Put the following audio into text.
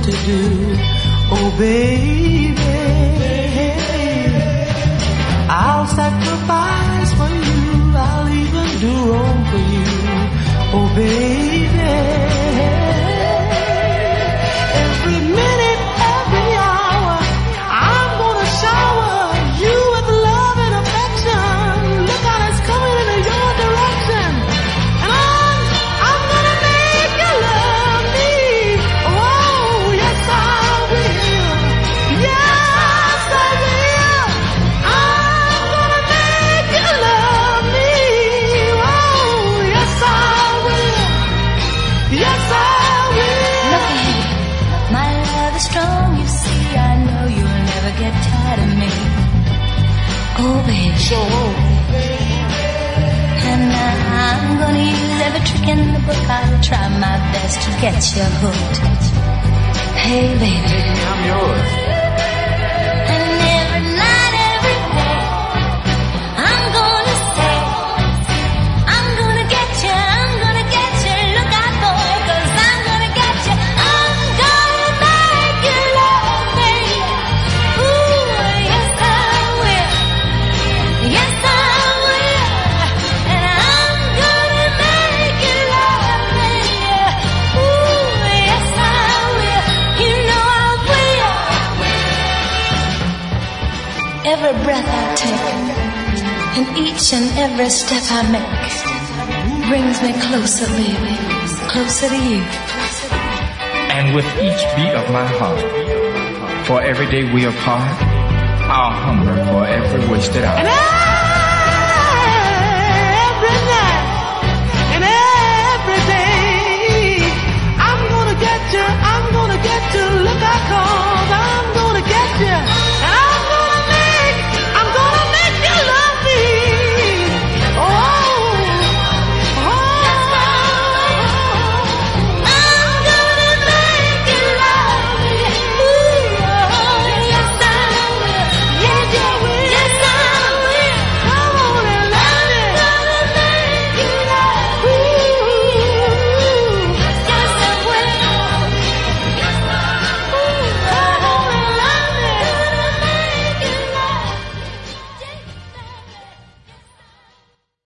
to do. Oh baby, I'll sacrifice for you, I'll even do wrong for you. Oh baby, every minute, every hour, I'm gonna shower you with love and affection. Look out, it's coming in your direction. And I'm gonna make you love me. Oh, yes I will. Yes I will. I'm gonna make you love me. Oh, yes I will. Yes I will. Look ahead, my love is strong, you see. I know you'll never get tired of me. Oh baby, and I'm gonna use every trick in the book. I'll try my best to get you hooked. Hey baby, I'm yours. and every night, every day, I'm gonna say, I'm gonna get you, look out boy, 'cause I'm gonna get you, I'm gonna make you love me. Ooh, yes I will, yes I will, and I'm gonna make you love me. Ooh, yes I will, you know I will. Every breath I take, and each and every step I make, brings me closer, baby, closer to you. And with each beat of my heart, for every day we apart, I'll hunger for every wasted hour. And